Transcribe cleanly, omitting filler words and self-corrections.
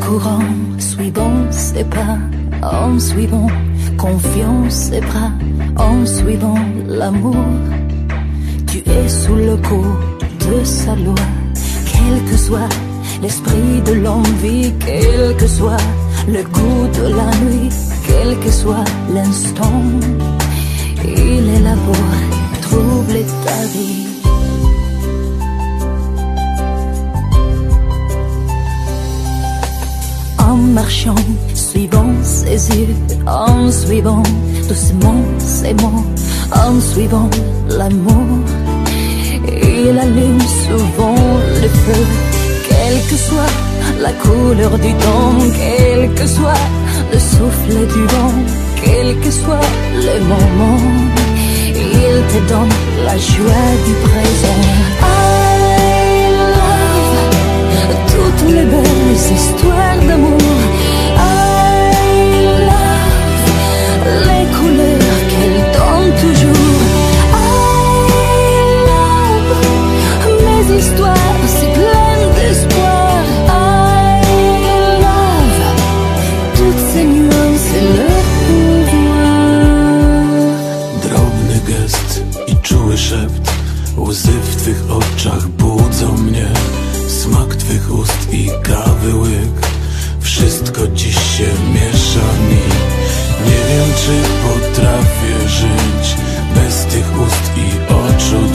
courant, suivant ses pas, en suivant confiance et bras, en suivant l'amour. Tu es sous le coup de sa loi, quel que soit l'esprit de l'envie, quel que soit le goût de la nuit, quel que soit l'instant, il est là pour troubler ta vie. En marchant, suivant ses yeux, en suivant doucement ses mots, en suivant l'amour, il allume souvent le feu. Quelle que soit la couleur du temps, quel que soit le souffle du vent, quel que soit le moment, il te donne la joie du présent. I love toutes les belles histoires d'amour. I love les couleurs qu'elle donne toujours. I love mes histoires si pleines d'espoir. I love toutes ces nuances et leur pouvoir. Drobny gest i czuły szept, łzy w twych oczach budzą mnie. Smak twych ust i kawy łyk, wszystko dziś się miesza mi. Nie wiem, czy potrafię żyć bez tych ust i oczu